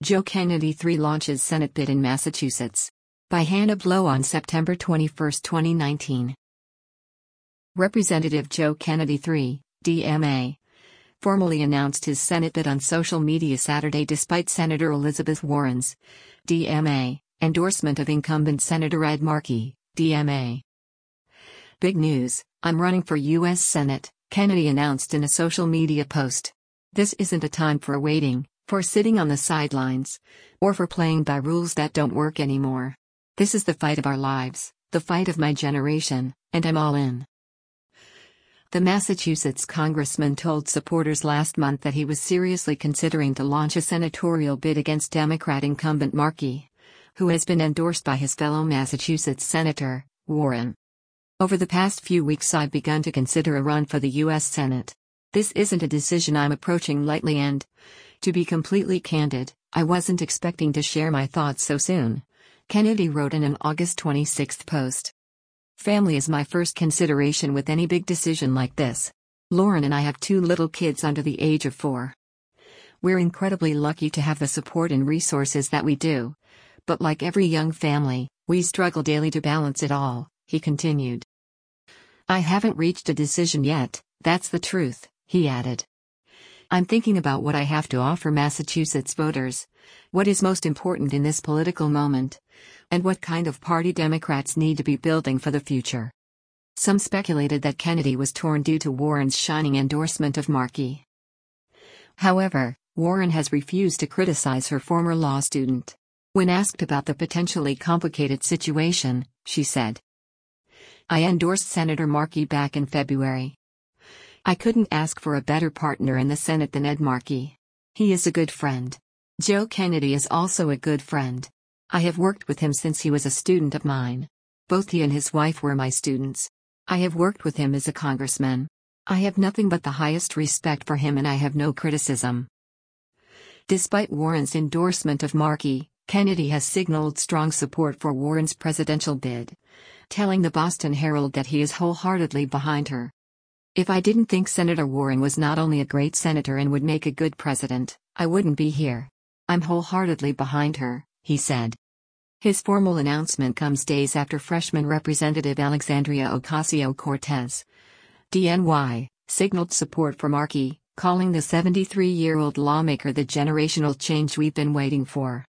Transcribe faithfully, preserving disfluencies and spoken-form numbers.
Joe Kennedy three launches Senate bid in Massachusetts. By Hannah Blow on September twenty-first, twenty nineteen. Representative Joe Kennedy three, D M A, formally announced his Senate bid on social media Saturday despite Senator Elizabeth Warren's, D M A, endorsement of incumbent Senator Ed Markey, D M A. Big news, I'm running for U S Senate, Kennedy announced in a social media post. This isn't a time for waiting, for sitting on the sidelines, or for playing by rules that don't work anymore. This is the fight of our lives, the fight of my generation, and I'm all in. The Massachusetts congressman told supporters last month that he was seriously considering to launch a senatorial bid against Democrat incumbent Markey, who has been endorsed by his fellow Massachusetts Senator, Warren. Over the past few weeks I've begun to consider a run for the U S Senate. This isn't a decision I'm approaching lightly and, to be completely candid, I wasn't expecting to share my thoughts so soon, Kennedy wrote in an August twenty-sixth post. Family is my first consideration with any big decision like this. Lauren and I have two little kids under the age of four. We're incredibly lucky to have the support and resources that we do. But like every young family, we struggle daily to balance it all, he continued. I haven't reached a decision yet, that's the truth, he added. I'm thinking about what I have to offer Massachusetts voters, what is most important in this political moment, and what kind of party Democrats need to be building for the future. Some speculated that Kennedy was torn due to Warren's shining endorsement of Markey. However, Warren has refused to criticize her former law student. When asked about the potentially complicated situation, she said, I endorsed Senator Markey back in February. I couldn't ask for a better partner in the Senate than Ed Markey. He is a good friend. Joe Kennedy is also a good friend. I have worked with him since he was a student of mine. Both he and his wife were my students. I have worked with him as a congressman. I have nothing but the highest respect for him and I have no criticism. Despite Warren's endorsement of Markey, Kennedy has signaled strong support for Warren's presidential bid, telling the Boston Herald that he is wholeheartedly behind her. If I didn't think Senator Warren was not only a great senator and would make a good president, I wouldn't be here. I'm wholeheartedly behind her, he said. His formal announcement comes days after freshman Representative Alexandria Ocasio-Cortez, D N Y, signaled support for Markey, calling the seventy-three-year-old lawmaker the generational change we've been waiting for.